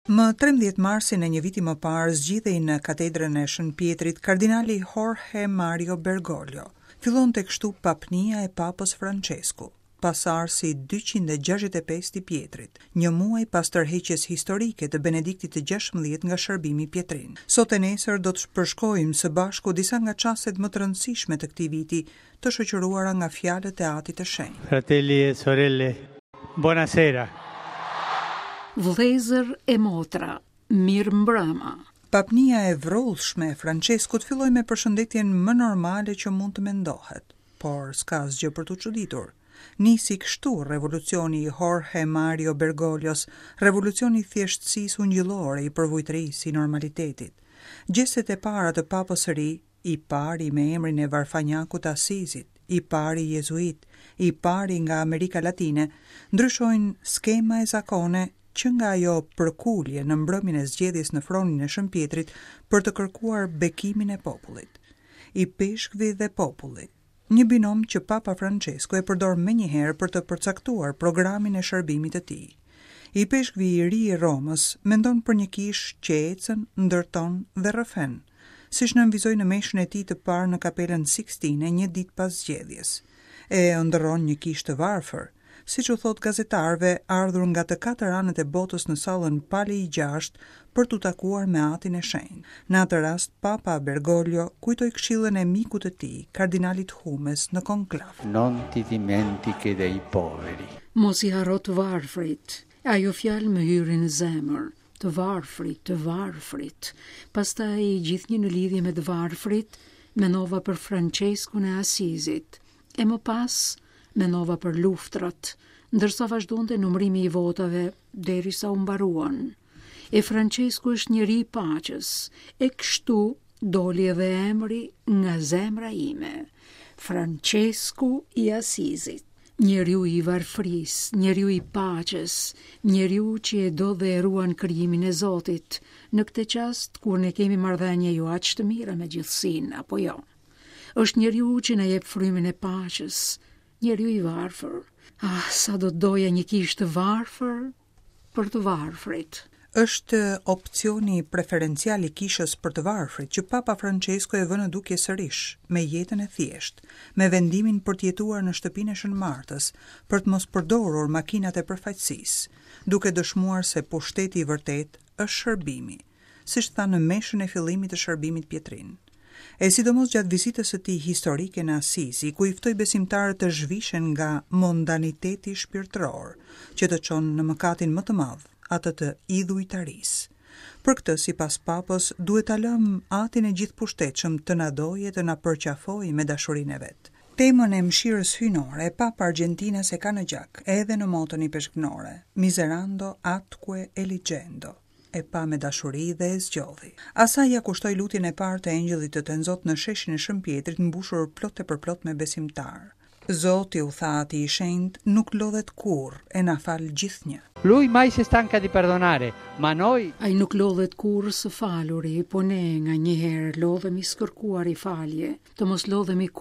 Më 13 marsin e një viti më parë zgjidhej në katedrën e Shën Pietrit kardinali Jorge Mario Bergoglio. Fillonte kështu papnia e Papës Francesku, pasarsi 265 i Pietrit, një muaj pas tërheqjes historike të Benediktit të 16 nga shërbimi pjetrin. Sot e nesër do të përshkojmë së bashku disa nga çastet më të rëndësishme të këtij viti, të shoqëruara nga fjalët e Atit të Shenjtë. Fratelli e sorelle, buonasera. Vëllezër e motra, mirë mbrëma. Papnia e vrollshme e Franceskut filloi me përshëndetjen më normale që mund të mendohet, por s'ka asgjë për të çuditur. Nisi kështu revolucioni i Jorge Mario Bergoglios, revolucioni i thjeshtësisë ungjillore, i përvojtërisë, i normalitetit. Gjestet e para të Papës së ri, i pari me emrin e Varfanjakut të Asizit, i pari jezuit, i pari nga Amerika Latine, ndryshojnë skema e zakone që nga ajo përkulje në mbrëmjen e zgjedhjes në fronin e Shën Pietrit për të kërkuar bekimin e popullit. I peshkvi dhe populli, një binom që Papa Francesku e përdor menjëherë për të përcaktuar programin e shërbimit të tij. I peshkvi i ri i Romës mendon për një kishë që ecën, ndërton dhe rrëfen, siç nënvizoi në meshën e tij të parë në kapelën Sixtine një ditë pas zgjedhjes. E ëndërron një kishë të varfër, siç u thot gazetarëve ardhur nga të katër anët e botës në sallën Pali i 6 për t'u takuar me Atin e Shenjtë. Në atë rast, Papa Bergoglio kujtoi këshillën e mikut të tij, kardinalit Humes, në konklav. Non ti dimentichi dei poveri. Mos i harro të varfrit. Ajo fjalë më hyri në zemër. Të varfrit. Pastaj gjithnjë në lidhje me të varfrit, mendova për Franceskun e Asizit. E më pas mendova për luftrat, ndërsa vazhdonte numrimi i votave derisa u mbaruan. E Francesku është njeri i paqes, e kështu doli edhe emri nga zemra ime, Francesku i Asizit. Njeriu i varfris, njeriu i paqes, njeriu që e do dhe e ruan krijimin e Zotit, në këtë qast kur ne kemi marrëdhënie jo aq të mira me gjithësinë, apo jo. Është njeriu që na jep frymin e paqes, njeriu i varfër. Sa do doja një kishë të varfër për të varfrit. Është opcioni preferencial i kishës për të varfrit që Papa Francesku e vë në dukje sërish, me jetën e thjesht, me vendimin për të jetuar në shtëpinë e Shën Martës, për të mos përdorur makinat e përfaqësisë, duke dëshmuar se pushteti i vërtet është shërbimi, siç tha në meshën e fillimit të shërbimit pjetrin. E sidomos gjatë vizitës së tij historike në Asizi, ku i ftoi besimtarët të zhvishen nga mondaniteti shpirtëror, që të çon në mëkatin më të madh, atë të idhujtarisë. Për këtë, sipas Papës, duhet ta lëmë Atin e gjithëpushtetshëm të na dojë, të na përqafojë me dashurinë e vet. Temën e mëshirës hynore e Papa Argentinas e ka në gjak, edhe në motën i peshknore, Miserando atque eligendo. E pa me dashuri dhe e zgjodhi. Asaj ja kushtoi lutjen e parë të engjëllit të Tenzot në sheshin e Shën Pietrit, mbushur plot e përplot me besimtar. Zoti, u tha Ati i Shenjtë, nuk lodhet kurrë, e na fal gjithnjë. Lui mai si stanca di perdonare, ma noi... Ai nuk lodhet kurrë së faluri, po ne nga njëherë lodhemi së kërkuar i falje, të mos lodhemi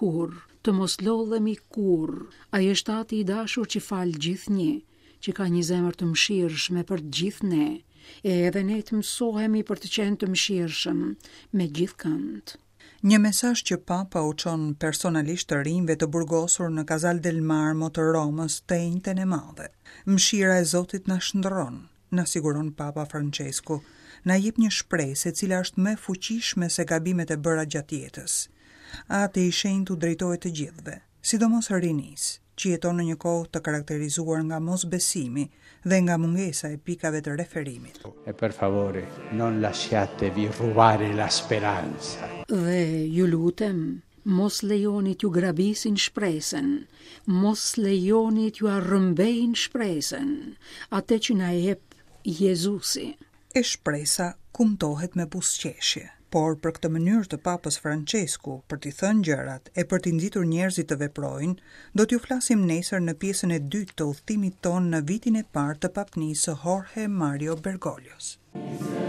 kurrë. Ai është Ati i dashur që fal gjithnjë, që ka një zemër të mëshirshme për të gjithë ne. E edhe ne të mësohemi për të qenë të mëshirshëm me gjithkënd. Një mesazh që Papa u çon personalisht të rinjve të burgosur në Casal del Marmo të Romës të enjten e madhe. Mëshira e Zotit na shndërron, na siguron Papa Francesku, na jep një shpresë e cila është më fuqishme se gabimet e bëra gjatë jetës. Ati i Shenjtë u drejtohet të gjithëve, sidomos rinisë, që jeton në një kohë të karakterizuar nga mosbesimi dhe nga mungesa e pikave të referimit. E per favore, non lasciatevi rubare la speranza. Dhe ju lutem, mos lejoni t'ju grabisin shpresën, mos lejoni t'ju arrëmbejnë shpresën, atë që na jep Jezusi. E shpresa kumtohet me buzëqeshje. Por për këtë mënyrë të Papës Francesku për t'i thënë gjërat e për t'i nxitur njerëzit të veprojnë, do t'ju flasim nesër në pjesën e dytë të udhëtimit ton në vitin e parë të papnisë së Jorge Mario Bergoglios.